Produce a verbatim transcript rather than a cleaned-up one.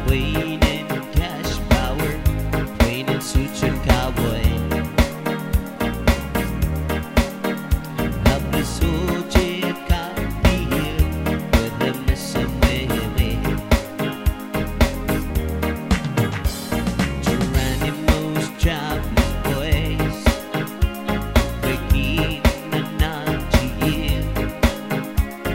Playing in cash power, playing in suits and cowboy. Helpless soul.